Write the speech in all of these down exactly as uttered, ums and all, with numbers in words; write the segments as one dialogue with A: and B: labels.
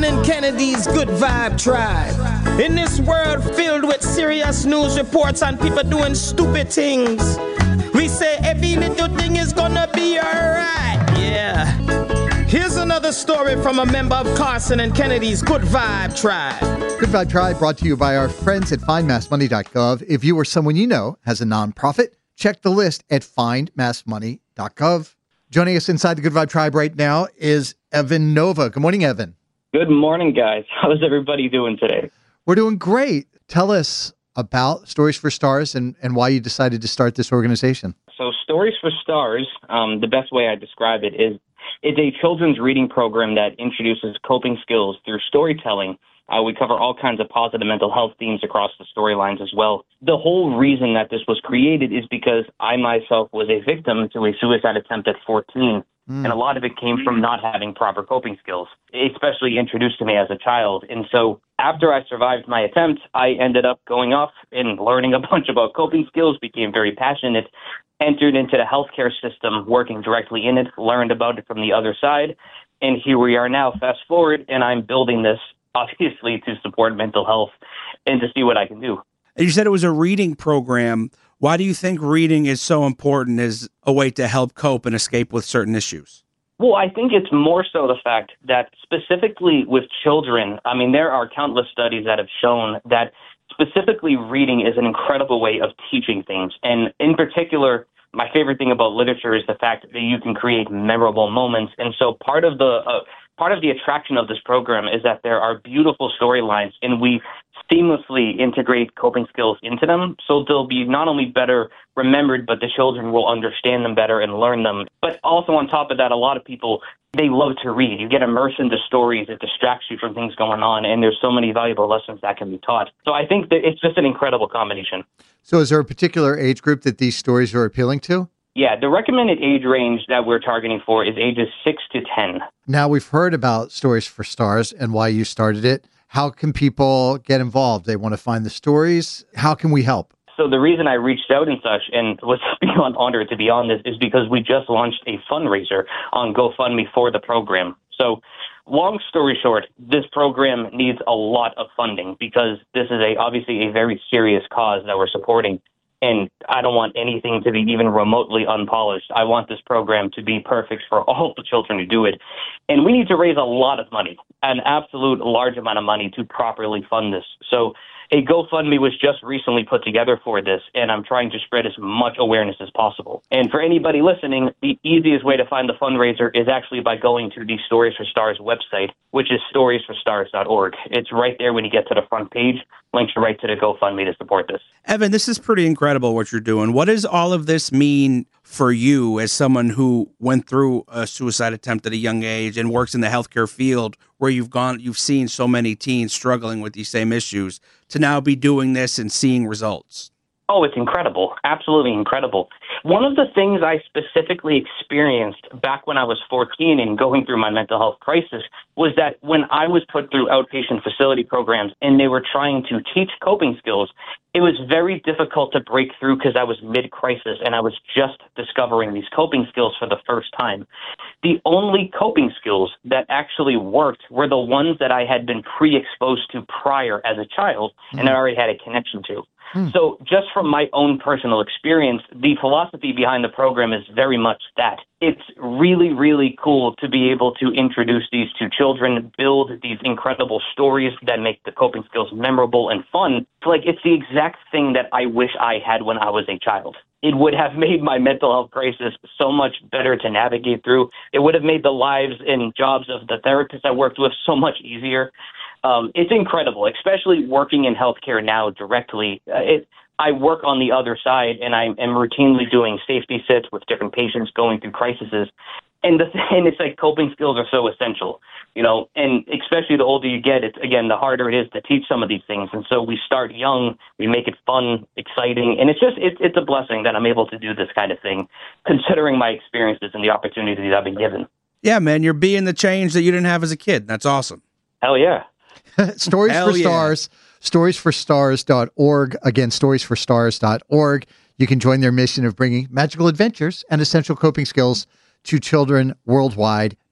A: and Kennedy's Good Vibe Tribe. In this world filled with serious news reports and people doing stupid things, we say every little thing is gonna be alright. Yeah. Here's another story from a member of Carson and Kennedy's Good Vibe Tribe.
B: Good Vibe Tribe brought to you by our friends at find mass money dot gov. If you or someone you know has a nonprofit, check the list at find mass money dot gov. Joining us inside the Good Vibe Tribe right now is Evan Nova. Good morning, Evan.
C: Good morning, guys. How's everybody doing today?
B: We're doing great. Tell us about Stories for Stars and, and why you decided to start this organization.
C: So Stories for Stars, um, the best way I describe it is it's a children's reading program that introduces coping skills through storytelling. Uh, we cover all kinds of positive mental health themes across the storylines as well. The whole reason that this was created is because I myself was a victim to a suicide attempt at fourteen. Mm. And a lot of it came from not having proper coping skills, especially introduced to me as a child. And so after I survived my attempt, I ended up going off and learning a bunch about coping skills, became very passionate, entered into the healthcare system, working directly in it, learned about it from the other side. And here we are now, fast forward, and I'm building this obviously to support mental health and to see what I can do.
D: And you said it was a reading program. Why do you think reading is so important as a way to help cope and escape with certain issues?
C: Well, I think it's more so the fact that specifically with children, I mean, there are countless studies that have shown that specifically reading is an incredible way of teaching things. And in particular, my favorite thing about literature is the fact that you can create memorable moments. And so part of the uh, part of the attraction of this program is that there are beautiful storylines, and we seamlessly integrate coping skills into them. So they'll be not only better remembered, but the children will understand them better and learn them. But also on top of that, a lot of people, they love to read. You get immersed into stories. It distracts you from things going on. And there's so many valuable lessons that can be taught. So I think that it's just an incredible combination.
B: So is there a particular age group that these stories are appealing to?
C: Yeah, the recommended age range that we're targeting for is ages six to ten.
B: Now, we've heard about Stories for Stars and why you started it. How can people get involved? They want to find the stories. How can we help?
C: So the reason I reached out and such and was beyond honored to be on this is because we just launched a fundraiser on GoFundMe for the program. So long story short, this program needs a lot of funding because this is a obviously a very serious cause that we're supporting. And I don't want anything to be even remotely unpolished. I want this program to be perfect for all the children who do it. And we need to raise a lot of money, an absolute large amount of money to properly fund this. So a GoFundMe was just recently put together for this, and I'm trying to spread as much awareness as possible. And for anybody listening, the easiest way to find the fundraiser is actually by going to the Stories for Stars website, which is stories for stars dot org. It's right there when you get to the front page. Links right to the GoFundMe to support this.
D: Evan, this is pretty incredible what you're doing. What does all of this mean for you as someone who went through a suicide attempt at a young age and works in the healthcare field where you've gone, you've seen so many teens struggling with these same issues, to now be doing this and seeing results?
C: Oh, it's incredible. Absolutely incredible. One of the things I specifically experienced back when I was fourteen and going through my mental health crisis was that when I was put through outpatient facility programs and they were trying to teach coping skills, it was very difficult to break through because I was mid-crisis and I was just discovering these coping skills for the first time. The only coping skills that actually worked were the ones that I had been pre-exposed to prior as a child and I already had a connection to. So just from my own personal experience, the philosophy behind the program is very much that. It's really, really cool to be able to introduce these to children, build these incredible stories that make the coping skills memorable and fun. Like, it's the exact thing that I wish I had when I was a child. It would have made my mental health crisis so much better to navigate through. It would have made the lives and jobs of the therapists I worked with so much easier. Um, it's incredible, especially working in healthcare now directly. Uh, it, I work on the other side, and I am routinely doing safety sits with different patients going through crises. And the and it's like coping skills are so essential, you know, and especially the older you get, it's, again, the harder it is to teach some of these things. And so we start young, we make it fun, exciting, and it's just, it, it's a blessing that I'm able to do this kind of thing, considering my experiences and the opportunities I've been given.
D: Yeah, man, you're being the change that you didn't have as a kid. That's awesome.
C: Hell yeah.
B: Stories
D: Hell
B: for
D: yeah.
B: Stars, stories for stars dot org. Again, stories for stars dot org. You can join their mission of bringing magical adventures and essential coping skills to children worldwide.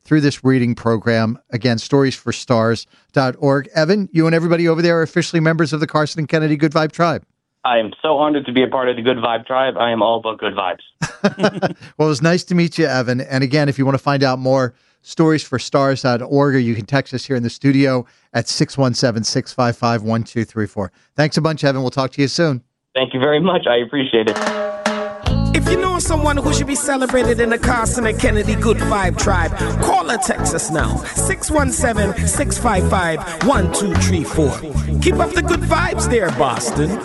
B: through this reading program. Again, stories for stars dot org. Evan, you and everybody over there are officially members of the Carson and Kennedy Good Vibe Tribe.
C: I am so honored to be a part of the Good Vibe Tribe. I am all about good vibes.
B: Well, it was nice to meet you, Evan. And again, if you want to find out more, stories for stars dot org, or you can text us here in the studio at six one seven, six five five, one two three four. Thanks a bunch, Evan. We'll talk to you soon.
C: Thank you very much. I appreciate it.
A: If you know someone who should be celebrated in the Carson and Kennedy Good Vibe Tribe, call or text us now. six one seven, six five five, one two three four. Keep up the good vibes there, Boston.